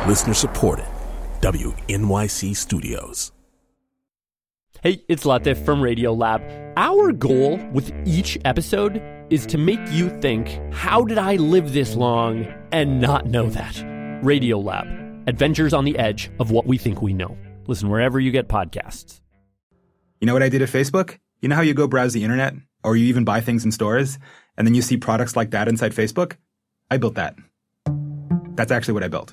Listener supported. WNYC Studios. Hey, it's Latif from Radiolab. Our goal with each episode is to make you think, how did I live this long and not know that? Radiolab, adventures on the edge of what we think we know. Listen wherever you get podcasts. You know what I did at Facebook? You know how you go browse the internet, or you even buy things in stores, and then you see products like that inside Facebook? I built that. That's actually what I built.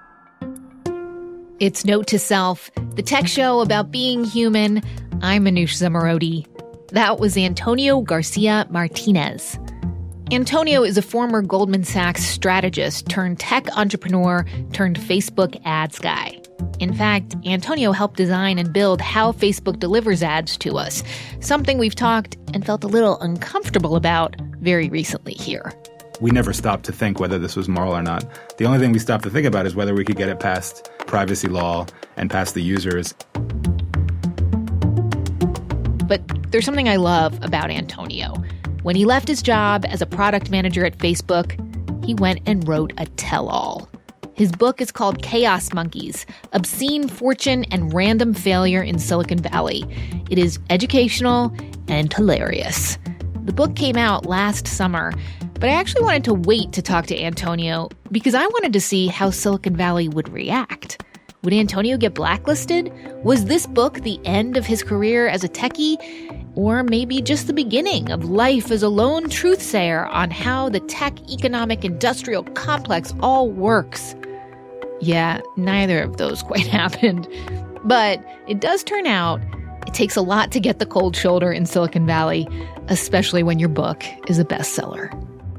It's Note to Self, the tech show about being human. I'm Manoush Zomorodi. That was Antonio Garcia Martinez. Antonio is a former Goldman Sachs strategist turned tech entrepreneur turned Facebook ads guy. In fact, Antonio helped design and build how Facebook delivers ads to us, something we've talked and felt a little uncomfortable about very recently here. We never stopped to think whether this was moral or not. The only thing we stopped to think about is whether we could get it past privacy law and past the users. But there's something I love about Antonio. When he left his job as a product manager at Facebook, he went and wrote a tell-all. His book is called Chaos Monkeys: Obscene Fortune and Random Failure in Silicon Valley. It is educational and hilarious. The book came out last summer, but I actually wanted to wait to talk to Antonio because I wanted to see how Silicon Valley would react. Would Antonio get blacklisted? Was this book the end of his career as a techie? Or maybe just the beginning of life as a lone truthsayer on how the tech, economic, industrial complex all works? Yeah, neither of those quite happened. But it does turn out it takes a lot to get the cold shoulder in Silicon Valley, especially when your book is a bestseller.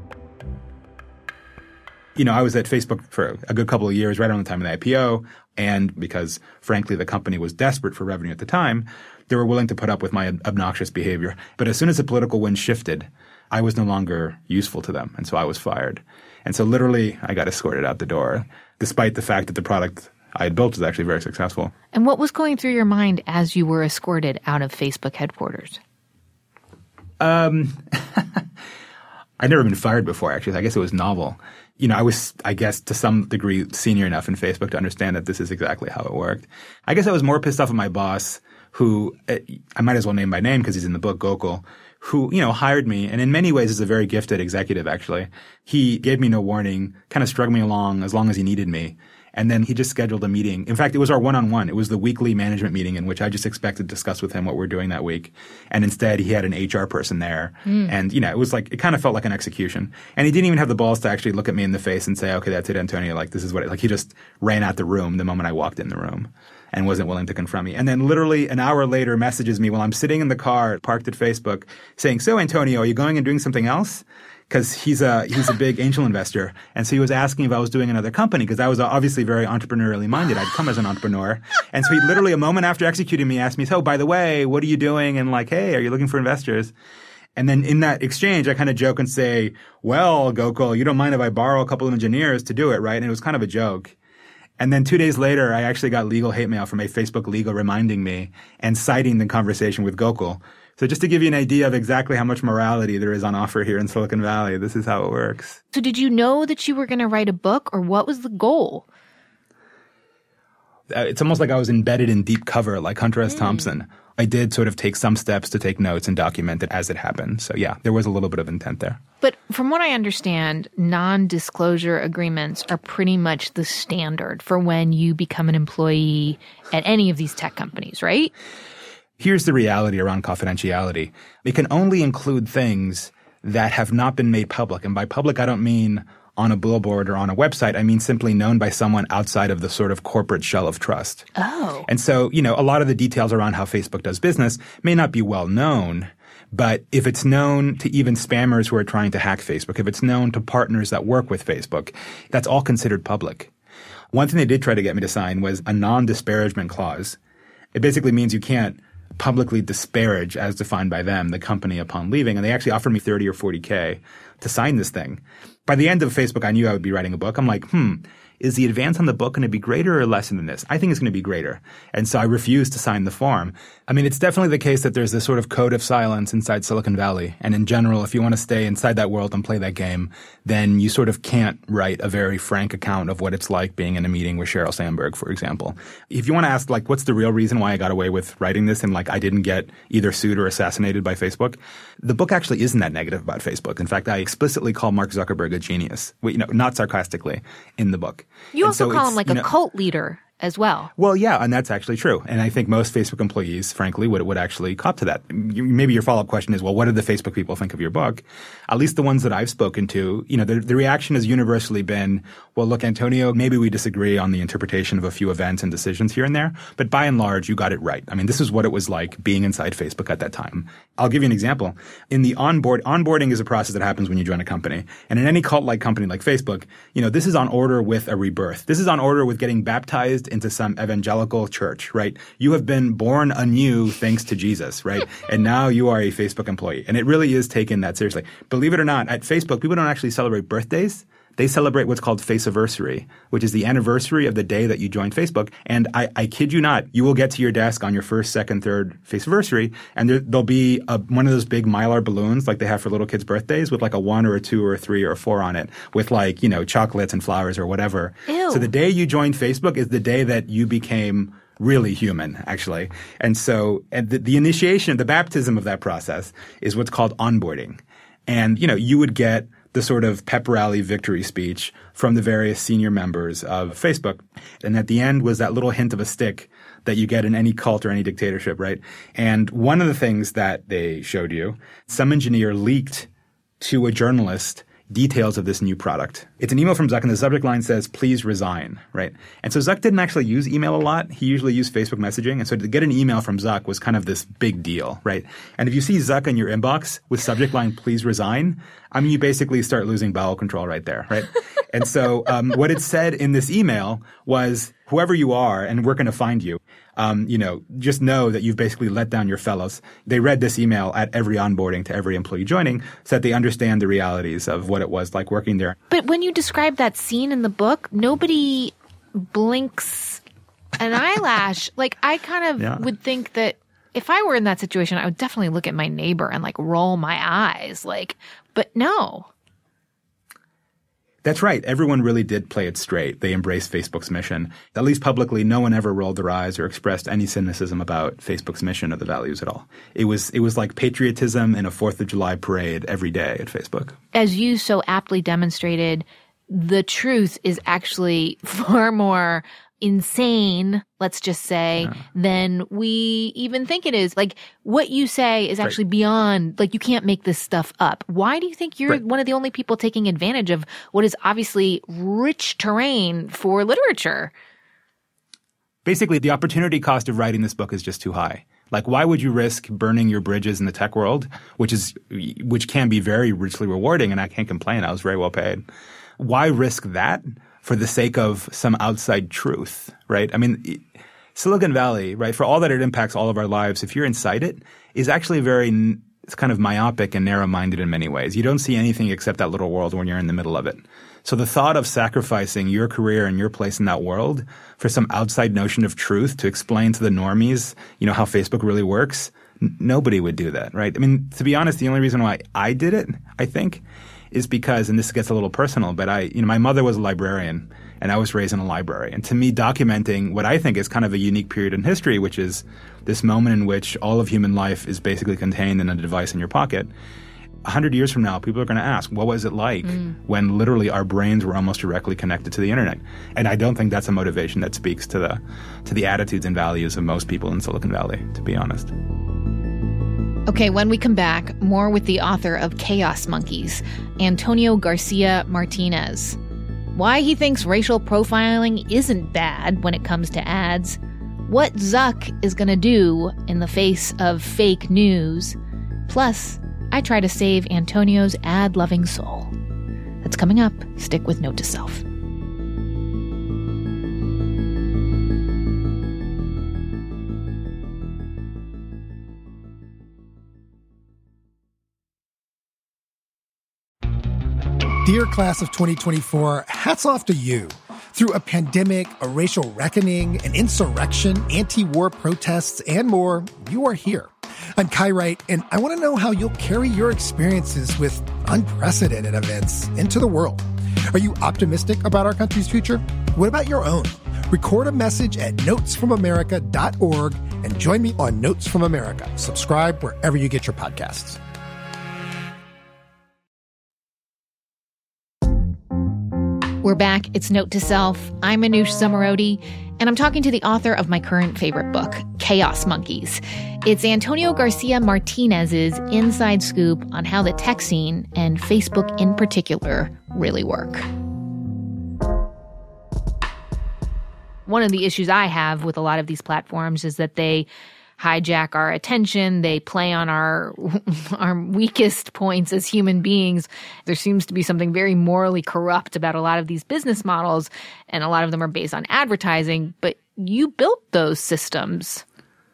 You know, I was at Facebook for a good couple of years, right around the time of the IPO. And because, frankly, the company was desperate for revenue at the time, they were willing to put up with my obnoxious behavior. But as soon as the political wind shifted, I was no longer useful to them. And so I was fired. And so literally, I got escorted out the door, despite the fact that the product I had built was actually very successful. And what was going through your mind as you were escorted out of Facebook headquarters? I'd never been fired before, actually. I guess it was novel. You know, I was, I guess, to some degree senior enough in Facebook to understand that this is exactly how it worked. I guess I was more pissed off at my boss, who I might as well name by name because he's in the book, Gokul, who, you know, hired me and in many ways is a very gifted executive, actually. He gave me no warning, kind of strung me along as long as he needed me. And then he just scheduled a meeting. In fact, it was our one-on-one. It was the weekly management meeting in which I just expected to discuss with him what we're doing that week. And instead, he had an HR person there. And, you know, it was like – it kind of felt like an execution. And he didn't even have the balls to actually look at me in the face and say, okay, that's it, Antonio. Like, this is what – like, he just ran out the room the moment I walked in the room and wasn't willing to confront me. And then literally an hour later messages me while I'm sitting in the car parked at Facebook saying, so, Antonio, are you going and doing something else? Because he's a big angel investor. And so he was asking if I was doing another company because I was obviously very entrepreneurially minded. I'd come as an entrepreneur. And so he literally a moment after executing me asked me, so by the way, what are you doing? And like, hey, are you looking for investors? And then in that exchange, I kind of joke and say, well, Gokul, you don't mind if I borrow a couple of engineers to do it, right? And it was kind of a joke. And then 2 days later, I actually got legal hate mail from a Facebook legal reminding me and citing the conversation with Gokul. So just to give you an idea of exactly how much morality there is on offer here in Silicon Valley, this is how it works. So did you know that you were going to write a book, or what was the goal? It's almost like I was embedded in deep cover like Hunter S. Thompson. I did sort of take some steps to take notes and document it as it happened. So yeah, there was a little bit of intent there. But from what I understand, non-disclosure agreements are pretty much the standard for when you become an employee at any of these tech companies, right? Here's the reality around confidentiality. It can only include things that have not been made public. And by public, I don't mean on a billboard or on a website. I mean simply known by someone outside of the sort of corporate shell of trust. Oh. And so, you know, a lot of the details around how Facebook does business may not be well known. But if it's known to even spammers who are trying to hack Facebook, if it's known to partners that work with Facebook, that's all considered public. One thing they did try to get me to sign was a non-disparagement clause. It basically means you can't publicly disparage, as defined by them, the company upon leaving. And they actually offered me $30 or $40K to sign this thing. By the end of Facebook, I knew I would be writing a book. I'm like, is the advance on the book going to be greater or lesser than this? I think it's going to be greater. And so I refused to sign the form. I mean, it's definitely the case that there's this sort of code of silence inside Silicon Valley. And in general, if you want to stay inside that world and play that game, then you sort of can't write a very frank account of what it's like being in a meeting with Sheryl Sandberg, for example. If you want to ask, like, what's the real reason why I got away with writing this and, like, I didn't get either sued or assassinated by Facebook, the book actually isn't that negative about Facebook. In fact, I explicitly call Mark Zuckerberg a genius, not sarcastically, in the book. You also call him like a cult leader as well. Well, yeah, and that's actually true. And I think most Facebook employees, frankly, would actually cop to that. Maybe your follow-up question is, well, what did the Facebook people think of your book? At least the ones that I've spoken to, the reaction has universally been, well, look, Antonio, maybe we disagree on the interpretation of a few events and decisions here and there, but by and large, you got it right. I mean, this is what it was like being inside Facebook at that time. I'll give you an example. In the onboarding is a process that happens when you join a company. And in any cult-like company like Facebook, this is on order with a rebirth. This is on order with getting baptized into some evangelical church, right? You have been born anew thanks to Jesus, right? And now you are a Facebook employee. And it really is taken that seriously. Believe it or not, at Facebook, people don't actually celebrate birthdays. They celebrate what's called Faceanniversary, which is the anniversary of the day that you joined Facebook. And I kid you not, you will get to your desk on your first, second, third Faceanniversary, and there'll be one of those big Mylar balloons like they have for little kids' birthdays with like a 1 or a 2 or a 3 or a 4 on it with like, chocolates and flowers or whatever. Ew. So the day you joined Facebook is the day that you became really human, actually. And so the initiation, the baptism of that process is what's called onboarding. And, you would get the sort of pep rally victory speech from the various senior members of Facebook. And at the end was that little hint of a stick that you get in any cult or any dictatorship, right? And one of the things that they showed you, some engineer leaked to a journalist details of this new product. It's an email from Zuck, and the subject line says, "Please resign," right? And so Zuck didn't actually use email a lot. He usually used Facebook messaging. And so to get an email from Zuck was kind of this big deal, right? And if you see Zuck in your inbox with subject line, "Please resign," I mean, you basically start losing bowel control right there, right? And so what it said in this email was, whoever you are, and we're going to find you, just know that you've basically let down your fellows. They read this email at every onboarding to every employee joining so that they understand the realities of what it was like working there. But when you describe that scene in the book, nobody blinks an eyelash. Like, I kind of would think that if I were in that situation, I would definitely look at my neighbor and like roll my eyes. But no. That's right. Everyone really did play it straight. They embraced Facebook's mission. At least publicly, no one ever rolled their eyes or expressed any cynicism about Facebook's mission or the values at all. It was like patriotism in a 4th of July parade every day at Facebook. As you so aptly demonstrated, the truth is actually far more insane, let's just say, than we even think it is. Like, what you say is actually beyond, like, you can't make this stuff up. Why do you think you're one of the only people taking advantage of what is obviously rich terrain for literature? Basically, the opportunity cost of writing this book is just too high. Like, why would you risk burning your bridges in the tech world, which can be very richly rewarding, and I can't complain. I was very well paid. Why risk that for the sake of some outside truth, right? I mean, Silicon Valley, right, for all that it impacts all of our lives, if you're inside it, is actually it's kind of myopic and narrow-minded in many ways. You don't see anything except that little world when you're in the middle of it. So the thought of sacrificing your career and your place in that world for some outside notion of truth to explain to the normies, how Facebook really works, nobody would do that, right? I mean, to be honest, the only reason why I did it, I think, is because, and this gets a little personal, but my mother was a librarian and I was raised in a library. And to me, documenting what I think is kind of a unique period in history, which is this moment in which all of human life is basically contained in a device in your pocket. 100 years from now, people are going to ask, what was it like when literally our brains were almost directly connected to the internet? And I don't think that's a motivation that speaks to the attitudes and values of most people in Silicon Valley, to be honest. Okay, when we come back, more with the author of Chaos Monkeys, Antonio Garcia Martinez. Why he thinks racial profiling isn't bad when it comes to ads, what Zuck is going to do in the face of fake news, plus I try to save Antonio's ad-loving soul. That's coming up. Stick with Note to Self. Dear class of 2024, hats off to you. Through a pandemic, a racial reckoning, an insurrection, anti-war protests, and more, you are here. I'm Kai Wright, and I want to know how you'll carry your experiences with unprecedented events into the world. Are you optimistic about our country's future? What about your own? Record a message at notesfromamerica.org and join me on Notes from America. Subscribe wherever you get your podcasts. We're back. It's Note to Self. I'm Anoush Zomorodi, and I'm talking to the author of my current favorite book, Chaos Monkeys. It's Antonio Garcia Martinez's inside scoop on how the tech scene, and Facebook in particular, really work. One of the issues I have with a lot of these platforms is that they hijack our attention. They play on our weakest points as human beings. There seems to be something very morally corrupt about a lot of these business models, and a lot of them are based on advertising. But you built those systems.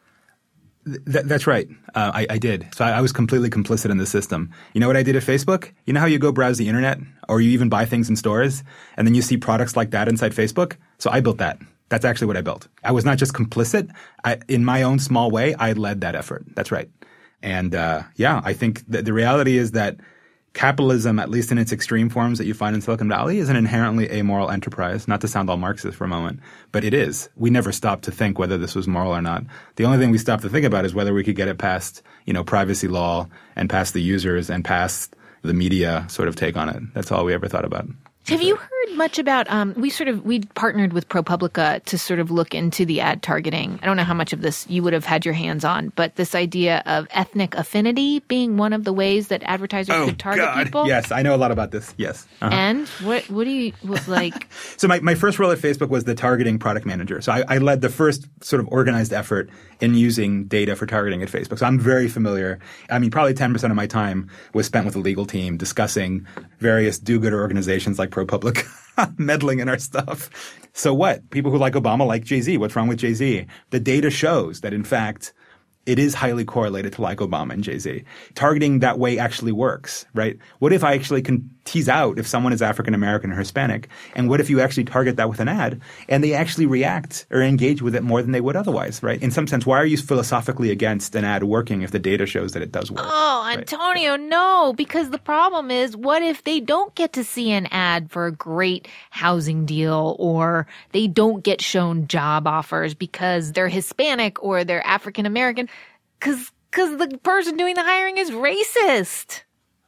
That's right. I did. So I was completely complicit in the system. You know what I did at Facebook? You know how you go browse the internet, or you even buy things in stores, and then you see products like that inside Facebook? So I built that. That's actually what I built. I was not just complicit. In my own small way, I led that effort. That's right. And I think that the reality is that capitalism, at least in its extreme forms that you find in Silicon Valley, is an inherently amoral enterprise. Not to sound all Marxist for a moment, but it is. We never stopped to think whether this was moral or not. The only thing we stopped to think about is whether we could get it past, privacy law and past the users and past the media sort of take on it. That's all we ever thought about. Have you heard much about, we partnered with ProPublica to sort of look into the ad targeting. I don't know how much of this you would have had your hands on, but this idea of ethnic affinity being one of the ways that advertisers could target people. Yes, I know a lot about this. Yes. Uh-huh. And what do you like? So my first role at Facebook was the targeting product manager. So I led the first sort of organized effort in using data for targeting at Facebook. So I'm very familiar. I mean, probably 10% of my time was spent with the legal team discussing various do-gooder organizations like ProPublica meddling in our stuff. So what? People who like Obama like Jay-Z. What's wrong with Jay-Z? The data shows that, in fact, it is highly correlated to like Obama and Jay-Z. Targeting that way actually works, right? What if I actually can tease out if someone is African American or Hispanic? And what if you actually target that with an ad and they actually react or engage with it more than they would otherwise, right? In some sense, why are you philosophically against an ad working if the data shows that it does work? Oh, Antonio, right? No, because the problem is, what if they don't get to see an ad for a great housing deal, or they don't get shown job offers because they're Hispanic or they're African American? Because the person doing the hiring is racist.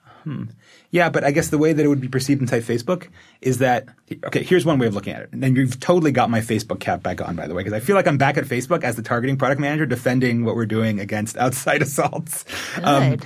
Yeah, but I guess the way that it would be perceived inside Facebook is that – okay, here's one way of looking at it. And you've totally got my Facebook cap back on, by the way, because I feel like I'm back at Facebook as the targeting product manager defending what we're doing against outside assaults. Good.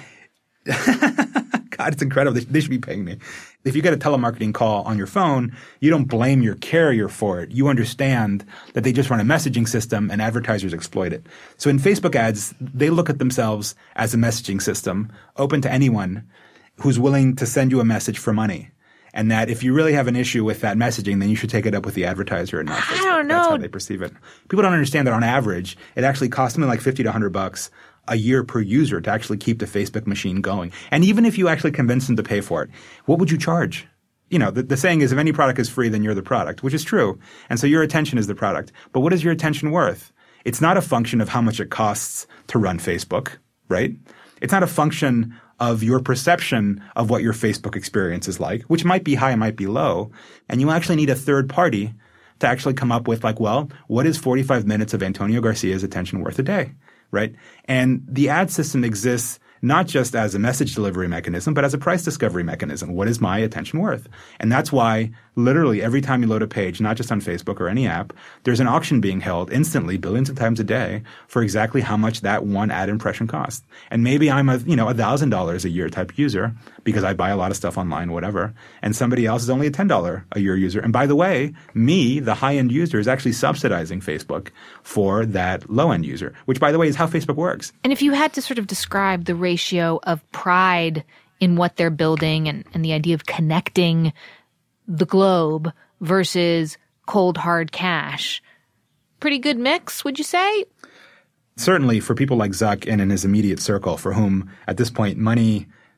God, it's incredible. They should be paying me. If you get a telemarketing call on your phone, you don't blame your carrier for it. You understand that they just run a messaging system and advertisers exploit it. So in Facebook ads, they look at themselves as a messaging system open to anyone who's willing to send you a message for money. And that if you really have an issue with that messaging, then you should take it up with the advertiser and not Facebook. I don't know. That's how they perceive it. People don't understand that on average, it actually costs something like $50 to $100 a year per user to actually keep the Facebook machine going. And even if you actually convince them to pay for it, what would you charge? The saying is, if any product is free, then you're the product, which is true. And so your attention is the product. But what is your attention worth? It's not a function of how much it costs to run Facebook, right? It's not a function of your perception of what your Facebook experience is like, which might be high, it might be low. And you actually need a third party to actually come up with what is 45 minutes of Antonio Garcia's attention worth a day? Right? And the ad system exists not just as a message delivery mechanism, but as a price discovery mechanism. What is my attention worth? And that's why literally every time you load a page, not just on Facebook or any app, there's an auction being held instantly, billions of times a day, for exactly how much that one ad impression costs. And maybe I'm a $1,000 a year type user because I buy a lot of stuff online, whatever. And somebody else is only a $10 a year user. And by the way, me, the high-end user, is actually subsidizing Facebook for that low-end user, which, by the way, is how Facebook works. And if you had to sort of describe the ratio of pride in what they're building and the idea of connecting the globe versus cold, hard cash, pretty good mix, would you say? Certainly for people like Zuck and in his immediate circle, for whom at this point money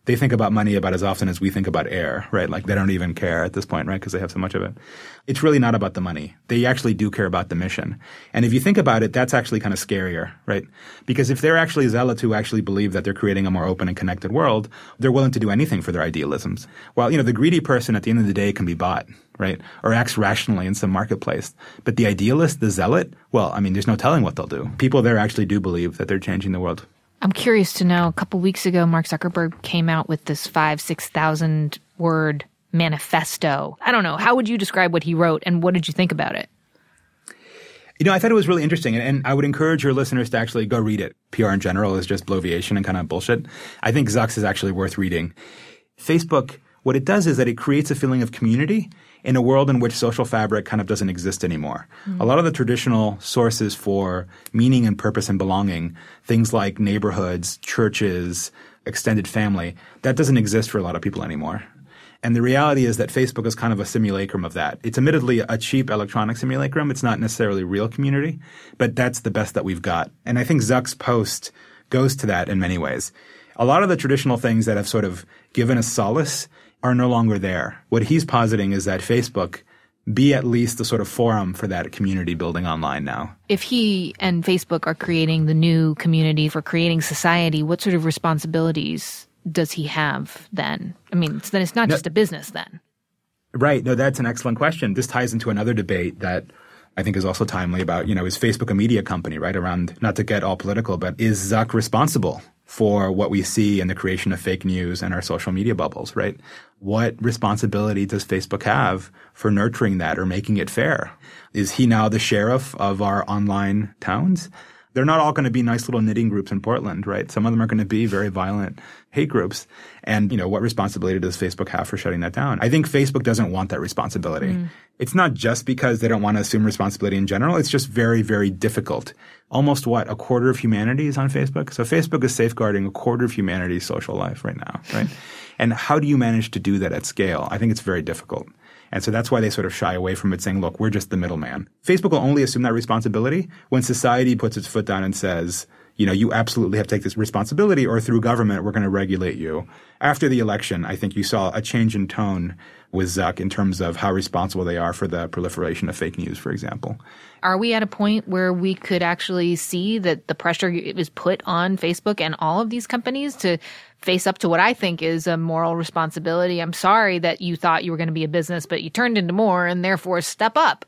they think about money about as often as we think about air, right? Like they don't even care at this point, right? Because they have so much of it. It's really not about the money. They actually do care about the mission. And if you think about it, that's actually kind of scarier, right? Because if they're actually zealots who actually believe that they're creating a more open and connected world, they're willing to do anything for their idealisms. While, the greedy person at the end of the day can be bought, right? Or acts rationally in some marketplace. But the idealist, the zealot, well, there's no telling what they'll do. People there actually do believe that they're changing the world. I'm curious to know, a couple weeks ago, Mark Zuckerberg came out with this 6,000 word manifesto. I don't know. How would you describe what he wrote, and what did you think about it? I thought it was really interesting, and I would encourage your listeners to actually go read it. PR in general is just bloviation and kind of bullshit. I think Zuck's is actually worth reading. Facebook, what it does is that it creates a feeling of community in a world in which social fabric kind of doesn't exist anymore. Mm-hmm. A lot of the traditional sources for meaning and purpose and belonging, things like neighborhoods, churches, extended family, that doesn't exist for a lot of people anymore. And the reality is that Facebook is kind of a simulacrum of that. It's admittedly a cheap electronic simulacrum. It's not necessarily real community, but that's the best that we've got. And I think Zuck's post goes to that in many ways. A lot of the traditional things that have sort of given us solace are no longer there. What he's positing is that Facebook be at least the sort of forum for that community building online now. If he and Facebook are creating the new community for creating society, what sort of responsibilities does he have then? Then it's not just a business then. Right. No, that's an excellent question. This ties into another debate that I think is also timely about, is Facebook a media company, right? Around, not to get all political, but is Zuck responsible for what we see in the creation of fake news and our social media bubbles, right? What responsibility does Facebook have for nurturing that or making it fair? Is he now the sheriff of our online towns? They're not all going to be nice little knitting groups in Portland, right? Some of them are going to be very violent hate groups. And, what responsibility does Facebook have for shutting that down? I think Facebook doesn't want that responsibility. Mm. It's not just because they don't want to assume responsibility in general. It's just very, very difficult. Almost a quarter of humanity is on Facebook. So Facebook is safeguarding a quarter of humanity's social life right now, right? And how do you manage to do that at scale? I think it's very difficult. And so that's why they sort of shy away from it, saying, look, we're just the middleman. Facebook will only assume that responsibility when society puts its foot down and says, you absolutely have to take this responsibility, or through government, we're going to regulate you. After the election, I think you saw a change in tone with Zuck in terms of how responsible they are for the proliferation of fake news, for example. Are we at a point where we could actually see that the pressure is put on Facebook and all of these companies to face up to what I think is a moral responsibility? I'm sorry that you thought you were going to be a business, but you turned into more, and therefore step up.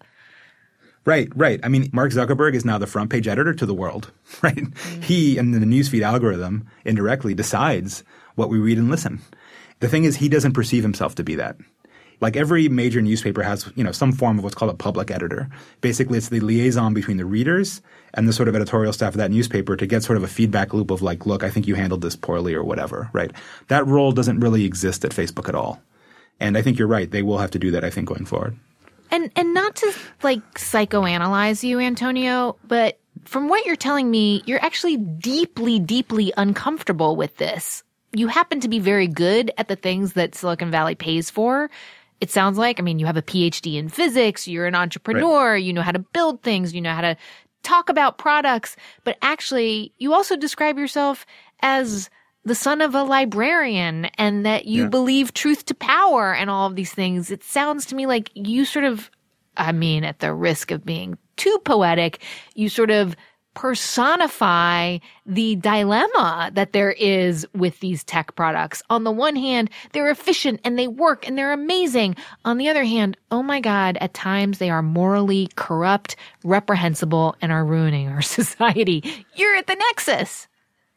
Right. Mark Zuckerberg is now the front page editor to the world, right? Mm-hmm. He and the newsfeed algorithm indirectly decides what we read and listen. The thing is, he doesn't perceive himself to be that. Like every major newspaper has, some form of what's called a public editor. Basically, it's the liaison between the readers and the sort of editorial staff of that newspaper to get sort of a feedback loop of like, look, I think you handled this poorly or whatever, right? That role doesn't really exist at Facebook at all. And I think you're right. They will have to do that, I think, going forward. And not to psychoanalyze you, Antonio, but from what you're telling me, you're actually deeply, deeply uncomfortable with this. You happen to be very good at the things that Silicon Valley pays for. It sounds like, you have a PhD in physics, you're an entrepreneur, right. You know how to build things, you know how to talk about products, but actually you also describe yourself as the son of a librarian and that you believe truth to power and all of these things. It sounds to me like you sort of, at the risk of being too poetic, you sort of personify the dilemma that there is with these tech products. On the one hand, they're efficient and they work and they're amazing. On the other hand, oh my God, at times they are morally corrupt, reprehensible, and are ruining our society. You're at the nexus.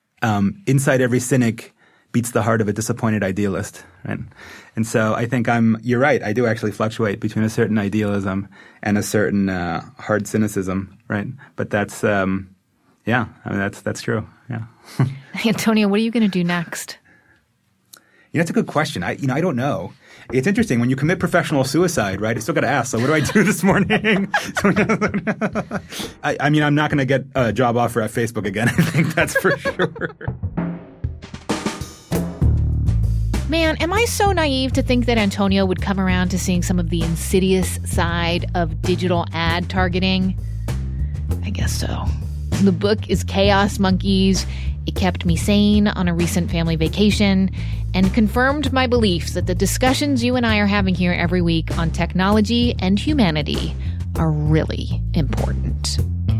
Inside every cynic beats the heart of a disappointed idealist, right? And so I think you're right. I do actually fluctuate between a certain idealism and a certain hard cynicism, right? But that's, that's true. Yeah. Antonio, what are you going to do next? That's a good question. I don't know. It's interesting. When you commit professional suicide, right, I still got to ask, so what do I do this morning? I'm not going to get a job offer at Facebook again. I think that's for sure. Man, am I so naive to think that Antonio would come around to seeing some of the insidious side of digital ad targeting? I guess so. The book is Chaos Monkeys. It kept me sane on a recent family vacation and confirmed my beliefs that the discussions you and I are having here every week on technology and humanity are really important.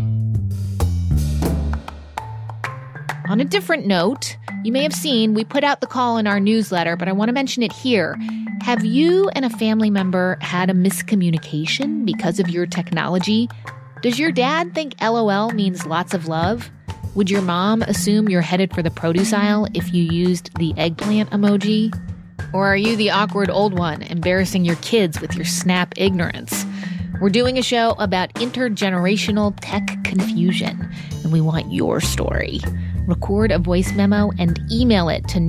On a different note, you may have seen we put out the call in our newsletter, but I want to mention it here. Have you and a family member had a miscommunication because of your technology? Does your dad think LOL means lots of love? Would your mom assume you're headed for the produce aisle if you used the eggplant emoji? Or are you the awkward old one embarrassing your kids with your snap ignorance? We're doing a show about intergenerational tech confusion, and we want your story. Record a voice memo and email it to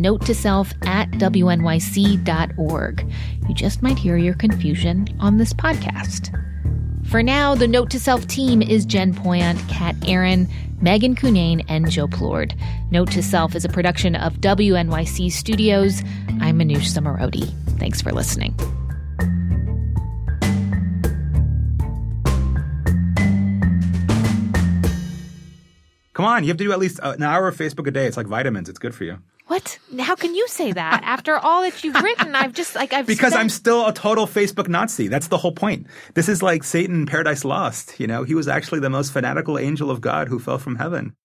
notetoself@wnyc.org. You just might hear your confusion on this podcast. For now, the Note to Self team is Jen Poyant, Kat Aaron, Megan Cunane, and Joe Plourde. Note to Self is a production of WNYC Studios. I'm Manoush Zomorodi. Thanks for listening. Come on, you have to do at least an hour of Facebook a day. It's like vitamins. It's good for you. What? How can you say that? After all that you've written, Because I'm still a total Facebook Nazi. That's the whole point. This is like Satan in Paradise Lost. You know, he was actually the most fanatical angel of God who fell from heaven.